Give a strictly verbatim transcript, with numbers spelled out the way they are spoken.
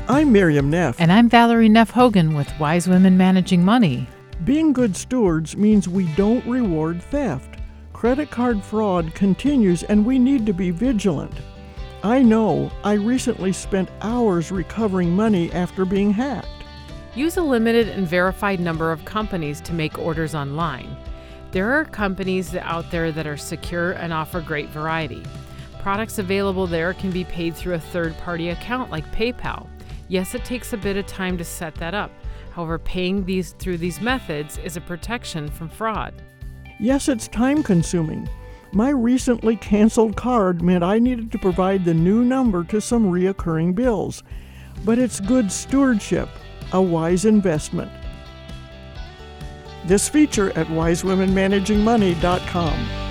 I'm Miriam Neff. And I'm Valerie Neff Hogan with Wise Women Managing Money. Being good stewards means we don't reward theft. Credit card fraud continues and we need to be vigilant. I know I recently spent hours recovering money after being hacked. Use a limited and verified number of companies to make orders online. There are companies out there that are secure and offer great variety. Products available there can be paid through a third-party account like PayPal. Yes, it takes a bit of time to set that up. However, paying these through these methods is a protection from fraud. Yes, it's time-consuming. My recently canceled card meant I needed to provide the new number to some reoccurring bills. But it's good stewardship, a wise investment. This feature at wise women managing money dot com.